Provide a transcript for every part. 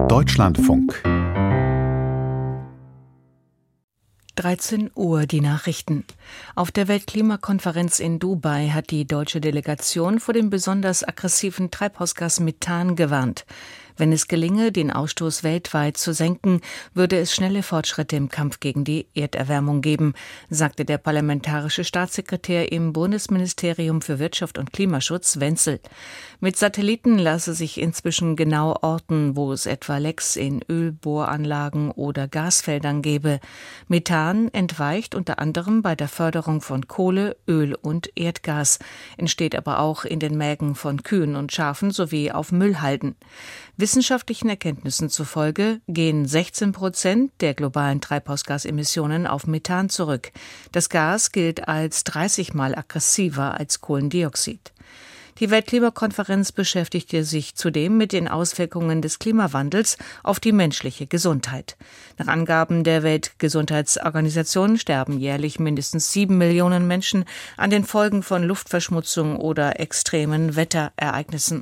Deutschlandfunk 13 Uhr, die Nachrichten. Auf der Weltklimakonferenz in Dubai hat die deutsche Delegation vor dem besonders aggressiven Treibhausgas Methan gewarnt. Wenn es gelinge, den Ausstoß weltweit zu senken, würde es schnelle Fortschritte im Kampf gegen die Erderwärmung geben, sagte der parlamentarische Staatssekretär im Bundesministerium für Wirtschaft und Klimaschutz, Wenzel. Mit Satelliten lasse sich inzwischen genau orten, wo es etwa Lecks in Ölbohranlagen oder Gasfeldern gäbe. Methan entweicht unter anderem bei der Förderung von Kohle, Öl und Erdgas, entsteht aber auch in den Mägen von Kühen und Schafen sowie auf Müllhalden. Wissenschaftlichen Erkenntnissen zufolge gehen 16% der globalen Treibhausgasemissionen auf Methan zurück. Das Gas gilt als 30-mal aggressiver als Kohlendioxid. Die Weltklimakonferenz beschäftigte sich zudem mit den Auswirkungen des Klimawandels auf die menschliche Gesundheit. Nach Angaben der Weltgesundheitsorganisation sterben jährlich mindestens 7 Millionen Menschen an den Folgen von Luftverschmutzung oder extremen Wetterereignissen.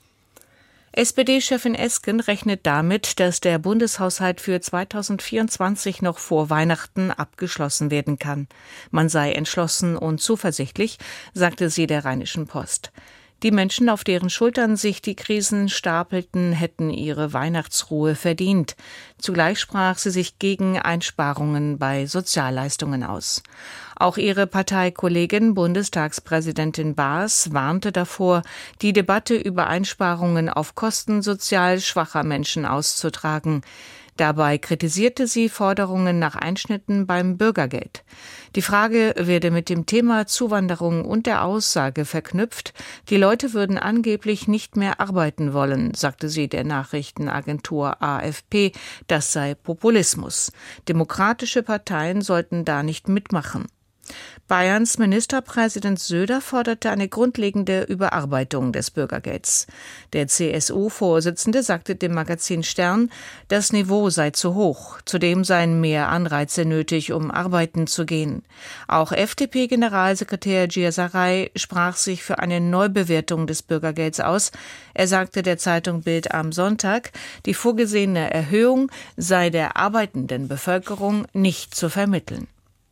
SPD-Chefin Esken rechnet damit, dass der Bundeshaushalt für 2024 noch vor Weihnachten abgeschlossen werden kann. Man sei entschlossen und zuversichtlich, sagte sie der Rheinischen Post. Die Menschen, auf deren Schultern sich die Krisen stapelten, hätten ihre Weihnachtsruhe verdient. Zugleich sprach sie sich gegen Einsparungen bei Sozialleistungen aus. Auch ihre Parteikollegin, Bundestagspräsidentin Baas, warnte davor, die Debatte über Einsparungen auf Kosten sozial schwacher Menschen auszutragen. Dabei kritisierte sie Forderungen nach Einschnitten beim Bürgergeld. Die Frage werde mit dem Thema Zuwanderung und der Aussage verknüpft, die Leute würden angeblich nicht mehr arbeiten wollen, sagte sie der Nachrichtenagentur AFP, das sei Populismus. Demokratische Parteien sollten da nicht mitmachen. Bayerns Ministerpräsident Söder forderte eine grundlegende Überarbeitung des Bürgergelds. Der CSU-Vorsitzende sagte dem Magazin Stern, das Niveau sei zu hoch. Zudem seien mehr Anreize nötig, um arbeiten zu gehen. Auch FDP-Generalsekretär Gierserei sprach sich für eine Neubewertung des Bürgergelds aus. Er sagte der Zeitung Bild am Sonntag, die vorgesehene Erhöhung sei der arbeitenden Bevölkerung nicht zu vermitteln.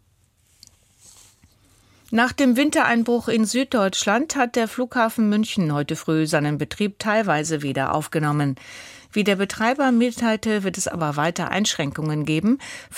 Nach dem Wintereinbruch in Süddeutschland hat der Flughafen München heute früh seinen Betrieb teilweise wieder aufgenommen. Wie der Betreiber mitteilte, wird es aber weiter Einschränkungen geben.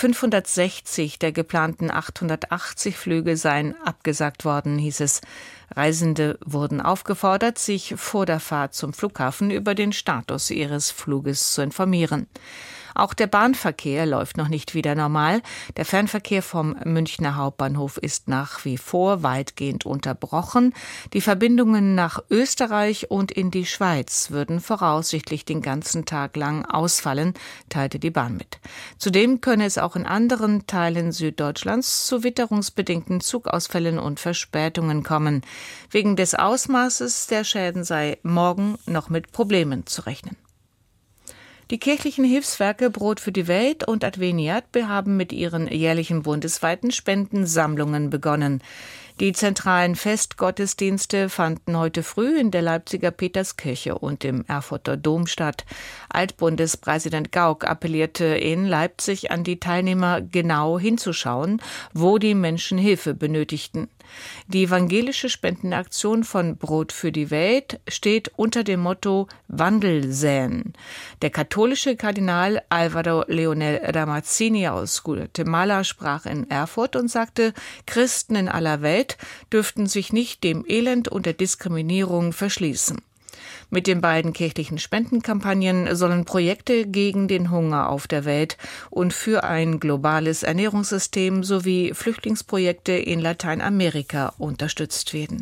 560 der geplanten 880 Flüge seien abgesagt worden, hieß es. Reisende wurden aufgefordert, sich vor der Fahrt zum Flughafen über den Status ihres Fluges zu informieren. Auch der Bahnverkehr läuft noch nicht wieder normal. Der Fernverkehr vom Münchner Hauptbahnhof ist nach wie vor weitgehend unterbrochen. Die Verbindungen nach Österreich und in die Schweiz würden voraussichtlich den ganzen Tag lang ausfallen, teilte die Bahn mit. Zudem könne es auch in anderen Teilen Süddeutschlands zu witterungsbedingten Zugausfällen und Verspätungen kommen. Wegen des Ausmaßes der Schäden sei morgen noch mit Problemen zu rechnen. Die kirchlichen Hilfswerke Brot für die Welt und Adveniat haben mit ihren jährlichen bundesweiten Spendensammlungen begonnen. Die zentralen Festgottesdienste fanden heute früh in der Leipziger Peterskirche und im Erfurter Dom statt. Altbundespräsident Gauck appellierte in Leipzig an die Teilnehmer, genau hinzuschauen, wo die Menschen Hilfe benötigten. Die evangelische Spendenaktion von Brot für die Welt steht unter dem Motto Wandel säen. Der katholische Kardinal Álvaro Leonel Ramazzini aus Guatemala sprach in Erfurt und sagte, Christen in aller Welt dürften sich nicht dem Elend und der Diskriminierung verschließen. Mit den beiden kirchlichen Spendenkampagnen sollen Projekte gegen den Hunger auf der Welt und für ein globales Ernährungssystem sowie Flüchtlingsprojekte in Lateinamerika unterstützt werden.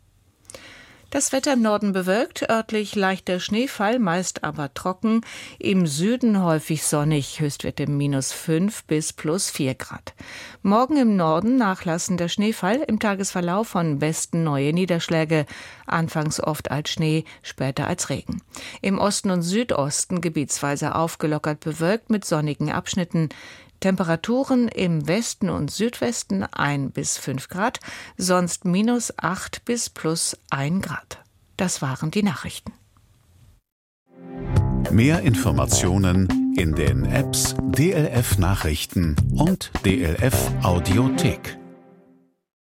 Das Wetter im Norden bewölkt, örtlich leichter Schneefall, meist aber trocken, im Süden häufig sonnig, Höchstwerte -5 bis +4 Grad. Morgen im Norden nachlassender Schneefall, im Tagesverlauf von Westen neue Niederschläge, anfangs oft als Schnee, später als Regen. Im Osten und Südosten gebietsweise aufgelockert bewölkt mit sonnigen Abschnitten. Temperaturen im Westen und Südwesten 1 bis 5 Grad, sonst -8 bis +1 Grad. Das waren die Nachrichten. Mehr Informationen in den Apps DLF Nachrichten und DLF Audiothek.